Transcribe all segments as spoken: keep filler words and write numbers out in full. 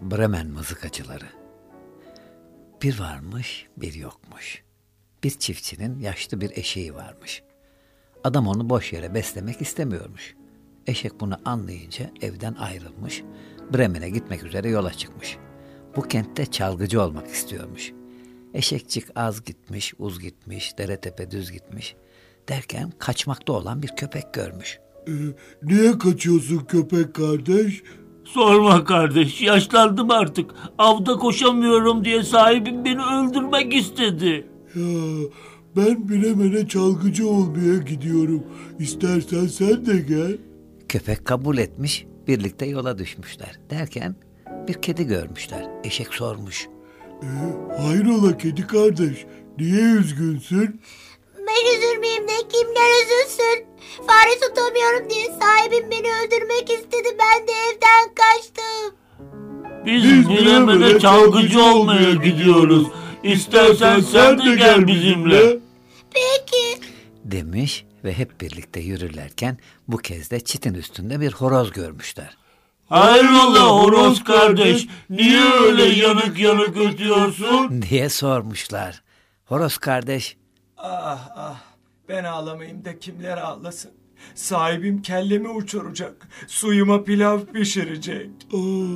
Bremen mızıkacıları. Bir varmış, bir yokmuş. Bir çiftçinin yaşlı bir eşeği varmış. Adam onu boş yere beslemek istemiyormuş. Eşek bunu anlayınca evden ayrılmış, Bremen'e gitmek üzere yola çıkmış. Bu kentte çalgıcı olmak istiyormuş. Eşekçik az gitmiş, uz gitmiş, dere tepe düz gitmiş. Derken kaçmakta olan bir köpek görmüş. Ee, niye kaçıyorsun köpek kardeş? Sorma kardeş, yaşlandım artık. Avda koşamıyorum diye sahibim beni öldürmek istedi. Ya ben Bremen'e çalgıcı olmaya gidiyorum. İstersen sen de gel. Köpek kabul etmiş, birlikte yola düşmüşler. Derken bir kedi görmüşler. Eşek sormuş. Ee, hayrola kedi kardeş, niye üzgünsün? Ben üzülmeyeyim de kimler üzülsün? Fare tutamıyorum diye sahibim beni öldürmek istedi. Ben de evden kaçtım. Biz, Biz Bremen'e Bremen'e çalgıcı olmaya gidiyoruz. İstersen sen de gel bizimle. Peki. Demiş ve hep birlikte yürürlerken bu kez de çitin üstünde bir horoz görmüşler. Hayrola horoz kardeş, niye öyle yanık yanık ötüyorsun? diye sormuşlar. Horoz kardeş, Ah ah, ben ağlamayayım da kimler ağlasın. Sahibim kellemi uçuracak, suyuma pilav pişirecek. Aa,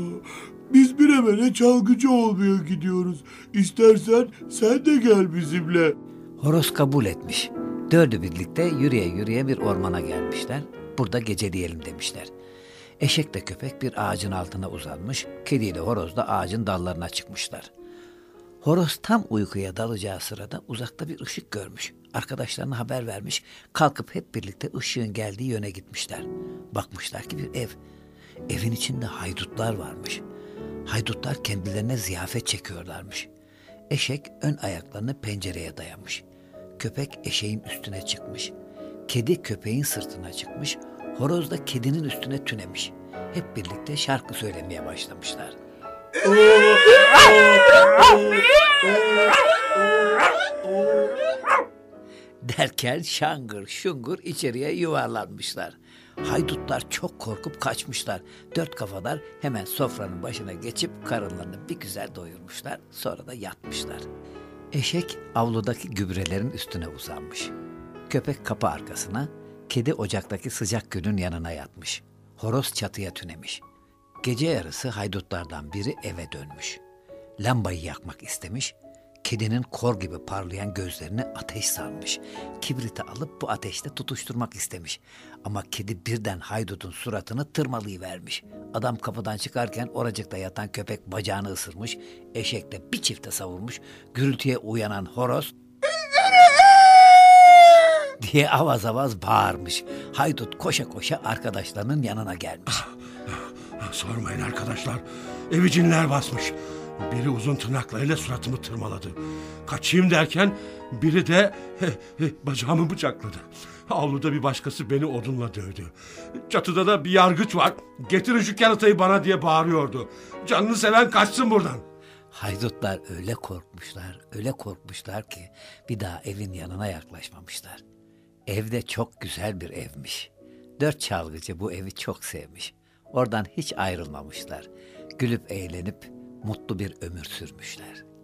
biz Bremen'e çalgıcı olmaya gidiyoruz. İstersen sen de gel bizimle. horoz kabul etmiş. Dördü birlikte yürüye yürüye bir ormana gelmişler. Burada geceleyelim demişler. Eşekle köpek bir ağacın altına uzanmış, kediyle horoz da ağacın dallarına çıkmışlar. Horoz tam uykuya dalacağı sırada uzakta bir ışık görmüş. Arkadaşlarına haber vermiş, kalkıp hep birlikte ışığın geldiği yöne gitmişler. Bakmışlar ki bir ev. Evin içinde haydutlar varmış. Haydutlar kendilerine ziyafet çekiyorlarmış. Eşek ön ayaklarını pencereye dayamış. Köpek eşeğin üstüne çıkmış. Kedi köpeğin sırtına çıkmış. Horoz da kedinin üstüne tünemiş. Hep birlikte şarkı söylemeye başlamışlar. Derken şangır şungur içeriye yuvarlanmışlar. Haydutlar çok korkup kaçmışlar. Dört kafalar hemen sofranın başına geçip karınlarını bir güzel doyurmuşlar. Sonra da yatmışlar. Eşek avludaki gübrelerin üstüne uzanmış. Köpek kapı arkasına, kedi ocaktaki sıcak gülün yanına yatmış. Horoz çatıya tünemiş. Gece yarısı haydutlardan biri eve dönmüş. Lambayı yakmak istemiş. Kedinin kor gibi parlayan gözlerini ateş sarmış. Kibriti alıp bu ateşte tutuşturmak istemiş. Ama kedi birden haydutun suratını tırmalayıvermiş. Adam kapıdan çıkarken oracıkta yatan köpek bacağını ısırmış. Eşek de bir çifte savurmuş. Gürültüye uyanan horoz diye avaz avaz bağırmış. Haydut koşa koşa arkadaşlarının yanına gelmiş. Sormayın arkadaşlar. Evi cinler basmış. Biri uzun tırnaklarıyla suratımı tırmaladı. Kaçayım derken biri de he, he, bacağımı bıçakladı. Avluda bir başkası beni odunla dövdü. Çatıda da bir yargıç var. Getirin şu keratayı bana diye bağırıyordu. Canını seven kaçsın buradan. Haydutlar öyle korkmuşlar, öyle korkmuşlar ki bir daha evin yanına yaklaşmamışlar. Evde çok güzel bir evmiş. Dört çalgıcı bu evi çok sevmiş. Oradan hiç ayrılmamışlar. Gülüp eğlenip mutlu bir ömür sürmüşler.